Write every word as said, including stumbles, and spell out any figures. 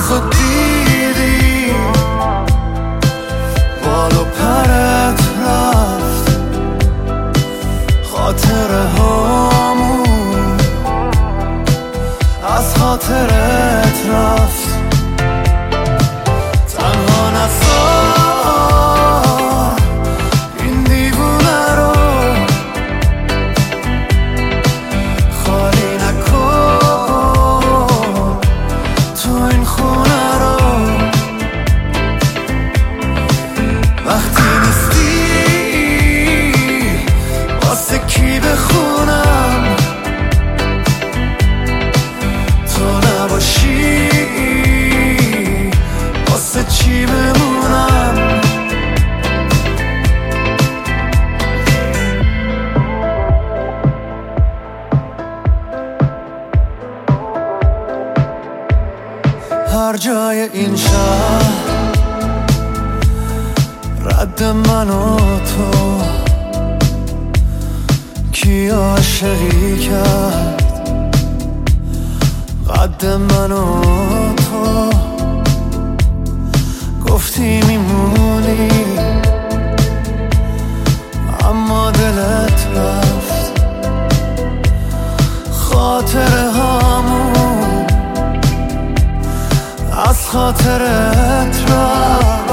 خود دیدی بال و پرت رفت، خاطره هامون از خاطرت رفت. تنها نذار این دیوونه رو، خالی نکن تو این خونه رو. وقتی نیستی واسه کی بخونم، تو نباشی واسه چی بمونم. هر جای این شهر رد من و تو، کی عاشقی کرد قد من و تو. گفتی میمونی اما دلت رفت، خاطره هامون از خاطرت رفت.